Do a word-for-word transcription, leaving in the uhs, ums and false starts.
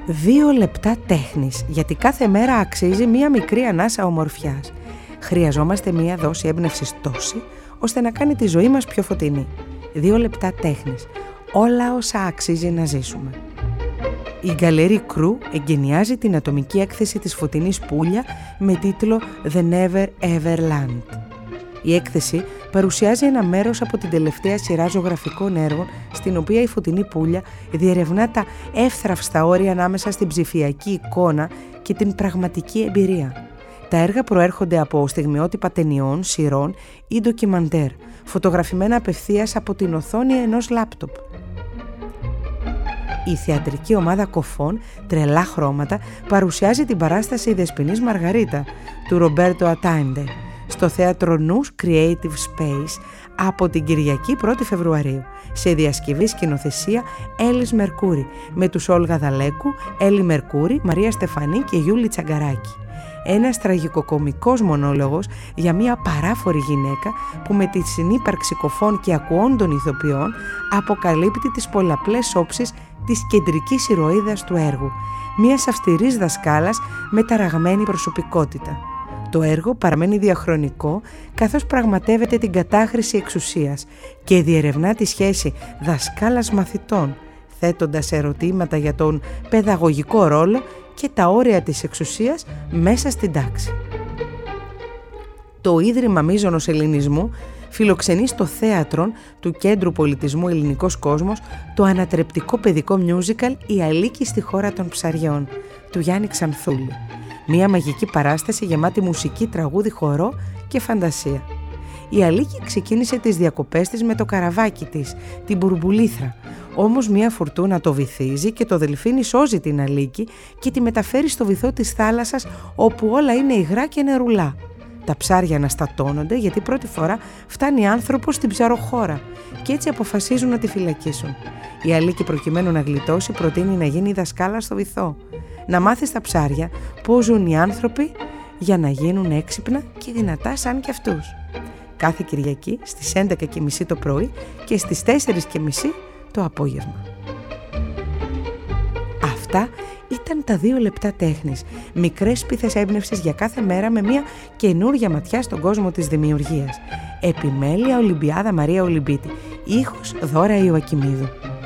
Δύο λεπτά τέχνης, γιατί κάθε μέρα αξίζει μία μικρή ανάσα ομορφιάς. Χρειαζόμαστε μία δόση έμπνευσης τόση, ώστε να κάνει τη ζωή μας πιο φωτεινή. Δύο λεπτά τέχνης, όλα όσα αξίζει να ζήσουμε. Η Γκαλερί Κρού εγκαινιάζει την ατομική έκθεση της Φωτεινής Πούλια με τίτλο The Never Ever Land. Η έκθεση παρουσιάζει ένα μέρος από την τελευταία σειρά ζωγραφικών έργων, στην οποία η Φωτεινή Πούλια διερευνά τα εύθραυστα όρια ανάμεσα στην ψηφιακή εικόνα και την πραγματική εμπειρία. Τα έργα προέρχονται από στιγμιότυπα ταινιών, σειρών ή ντοκιμαντέρ, φωτογραφημένα απευθείας από την οθόνη ενός λάπτοπ. Η θεατρική ομάδα Κοφών, Τρελά Χρώματα, παρουσιάζει την παράσταση «Η Δεσποινής Μαργαρίτα» του Ρομπέρτο Ατάιντε στο θέατρο Νους Creative Space από την Κυριακή πρώτη Φεβρουαρίου, σε διασκευή σκηνοθεσία Έλλης Μερκούρη, με τους Όλγα Δαλέκου, Έλλη Μερκούρη, Μαρία Στεφανή και Γιούλη Τσαγκαράκη. Ένας τραγικοκομικός μονόλογος για μια παράφορη γυναίκα που με τη συνύπαρξη κοφών και ακουόντων ηθοποιών αποκαλύπτει τις πολλαπλές όψεις της κεντρικής ηρωίδας του έργου, μιας αυστηρής δασκάλας με ταραγμένη προσωπικότητα. Το έργο παραμένει διαχρονικό, καθώς πραγματεύεται την κατάχρηση εξουσίας και διερευνά τη σχέση δασκάλας-μαθητών, θέτοντας ερωτήματα για τον παιδαγωγικό ρόλο και τα όρια της εξουσίας μέσα στην τάξη. Το Ίδρυμα Μίζωνος Ελληνισμού φιλοξενεί στο θέατρο του Κέντρου Πολιτισμού Ελληνικός Κόσμος το ανατρεπτικό παιδικό μιούζικαλ «Η Αλίκη στη χώρα των ψαριών» του Γιάννη Ξανθούλη. Μια μαγική παράσταση γεμάτη μουσική, τραγούδι, χορό και φαντασία. Η Αλίκη ξεκίνησε τις διακοπές της με το καραβάκι της, την Μπουρμπουλήθρα. Όμως μια φουρτούνα το βυθίζει και το δελφίνι σώζει την Αλίκη και τη μεταφέρει στο βυθό της θάλασσας, όπου όλα είναι υγρά και νερουλά. Τα ψάρια αναστατώνονται, γιατί πρώτη φορά φτάνει άνθρωπος στην ψαροχώρα και έτσι αποφασίζουν να τη φυλακίσουν. Η Αλίκη, προκειμένου να γλιτώσει, προτείνει να γίνει δασκάλα στο βυθό, να μάθει στα ψάρια πώς ζουν οι άνθρωποι για να γίνουν έξυπνα και δυνατά σαν κι αυτούς. Κάθε Κυριακή στις έντεκα και μισή το πρωί και στις τέσσερις και μισή το απόγευμα. Αυτά ήταν τα δύο λεπτά τέχνης, μικρές σπίθες έμπνευσης για κάθε μέρα με μια καινούρια ματιά στον κόσμο της δημιουργίας. Επιμέλεια Ολυμπιάδα Μαρία Ολυμπίτη, ήχος Δώρα Ιωακιμίδου.